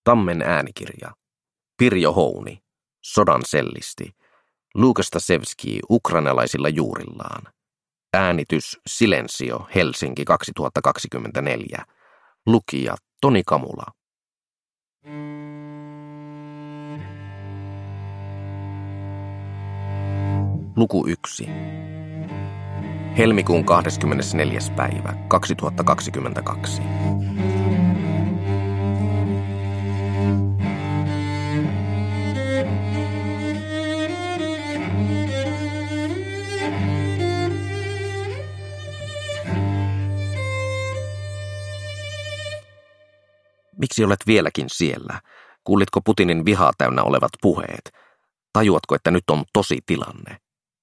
Tammen äänikirja. Pirjo Houni. Sodan sellisti. Lukas Stasevski ukrainalaisilla juurillaan. Äänitys Silensio, Helsinki 2024. Lukija Toni Kamula. Luku 1. Helmikuun 24. päivä 2022. Miksi olet vieläkin siellä? Kuulitko Putinin vihaa täynnä olevat puheet? Tajuatko, että nyt on tosi tilanne?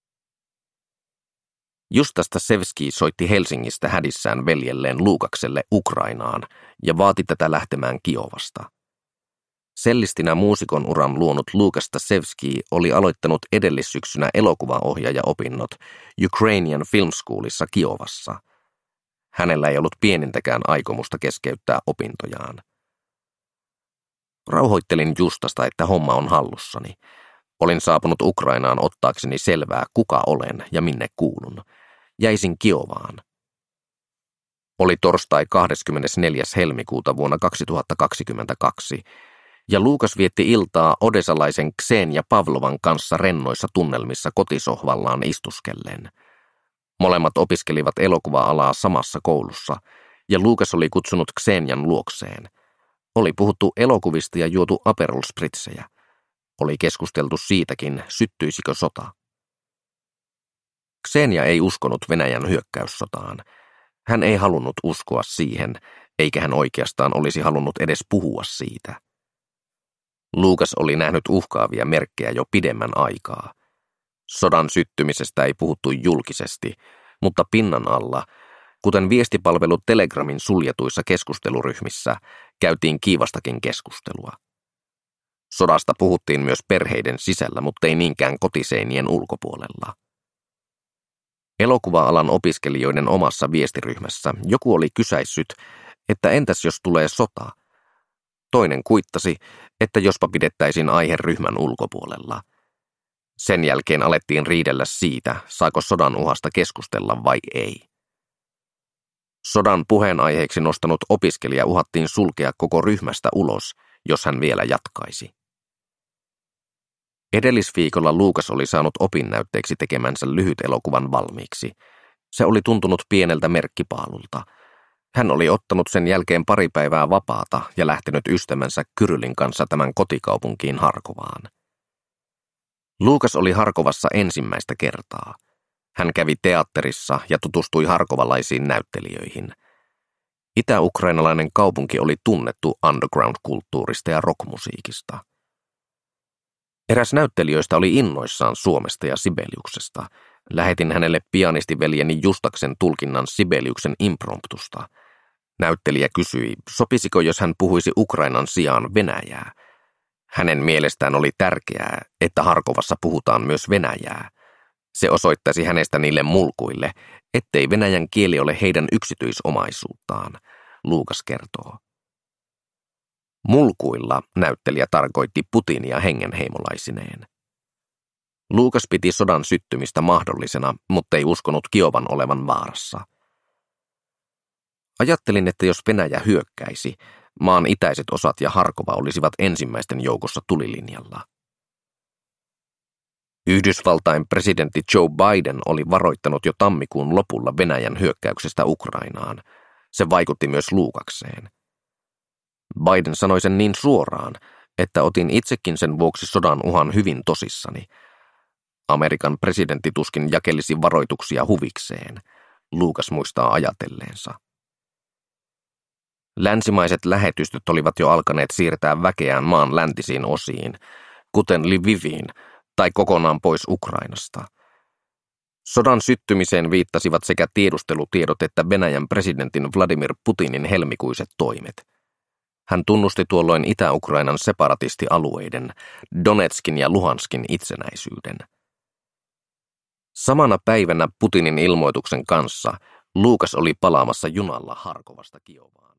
Justas Stasevski soitti Helsingistä hädissään veljelleen Lukakselle Ukrainaan ja vaati tätä lähtemään Kiovasta. Sellistinä muusikon uran luonut Lukas Stasevski oli aloittanut edellissyksynä elokuvaohjaajaopinnot Ukrainian Film Schoolissa Kiovassa. Hänellä ei ollut pienintäkään aikomusta keskeyttää opintojaan. Rauhoittelin Justasta, että homma on hallussani. Olin saapunut Ukrainaan ottaakseni selvää, kuka olen ja minne kuulun. Jäisin Kiovaan. Oli torstai 24. helmikuuta vuonna 2022, ja Lukas vietti iltaa odesalaisen Ksenia Pavlovan kanssa rennoissa tunnelmissa kotisohvallaan istuskellen. Molemmat opiskelivat elokuva-alaa samassa koulussa, ja Lukas oli kutsunut Ksenian luokseen. Oli puhuttu elokuvista ja juotu Aperol Spritzejä. Oli keskusteltu siitäkin, syttyisikö sota. Ksenia ei uskonut Venäjän hyökkäyssotaan. Hän ei halunnut uskoa siihen, eikä hän oikeastaan olisi halunnut edes puhua siitä. Lukas oli nähnyt uhkaavia merkkejä jo pidemmän aikaa. Sodan syttymisestä ei puhuttu julkisesti, mutta pinnan alla, kuten viestipalvelu Telegramin suljetuissa keskusteluryhmissä, käytiin kiivastakin keskustelua. Sodasta puhuttiin myös perheiden sisällä, mutta ei niinkään kotiseinien ulkopuolella. Elokuva-alan opiskelijoiden omassa viestiryhmässä joku oli kysäissyt, että entäs jos tulee sota? Toinen kuittasi, että jospa pidettäisiin aihe ryhmän ulkopuolella. Sen jälkeen alettiin riidellä siitä, saako sodan uhasta keskustella vai ei. Sodan puheenaiheeksi nostanut opiskelija uhattiin sulkea koko ryhmästä ulos, jos hän vielä jatkaisi. Edellisviikolla Lukas oli saanut opinnäytteeksi tekemänsä lyhyt elokuvan valmiiksi. Se oli tuntunut pieneltä merkkipaalulta. Hän oli ottanut sen jälkeen pari päivää vapaata ja lähtenyt ystävänsä Kyrylin kanssa tämän kotikaupunkiin Harkovaan. Lukas oli Harkovassa ensimmäistä kertaa. Hän kävi teatterissa ja tutustui harkovalaisiin näyttelijöihin. Itä-ukrainalainen kaupunki oli tunnettu underground-kulttuurista ja rockmusiikista. Eräs näyttelijöistä oli innoissaan Suomesta ja Sibeliuksesta. Lähetin hänelle pianistiveljeni Justaksen tulkinnan Sibeliuksen impromptusta. Näyttelijä kysyi, sopisiko jos hän puhuisi Ukrainan sijaan venäjää. Hänen mielestään oli tärkeää, että Harkovassa puhutaan myös venäjää. Se osoittaisi hänestä niille mulkuille, ettei venäjän kieli ole heidän yksityisomaisuuttaan, Lukas kertoo. Mulkuilla näyttelijä tarkoitti Putinia hengenheimolaisineen. Lukas piti sodan syttymistä mahdollisena, mutta ei uskonut Kiovan olevan vaarassa. Ajattelin, että jos Venäjä hyökkäisi, maan itäiset osat ja Harkova olisivat ensimmäisten joukossa tulilinjalla. Yhdysvaltain presidentti Joe Biden oli varoittanut jo tammikuun lopulla Venäjän hyökkäyksestä Ukrainaan. Se vaikutti myös Lukakseen. Biden sanoi sen niin suoraan, että otin itsekin sen vuoksi sodan uhan hyvin tosissani. Amerikan presidentti tuskin jakelisi varoituksia huvikseen, Lukas muistaa ajatelleensa. Länsimaiset lähetystöt olivat jo alkaneet siirtää väkeään maan läntisiin osiin, kuten Lviviin tai kokonaan pois Ukrainasta. Sodan syttymiseen viittasivat sekä tiedustelutiedot että Venäjän presidentin Vladimir Putinin helmikuiset toimet. Hän tunnusti tuolloin Itä-Ukrainan separatistialueiden, Donetskin ja Luhanskin itsenäisyyden. Samana päivänä Putinin ilmoituksen kanssa Lukas oli palaamassa junalla Harkovasta Kiovaan.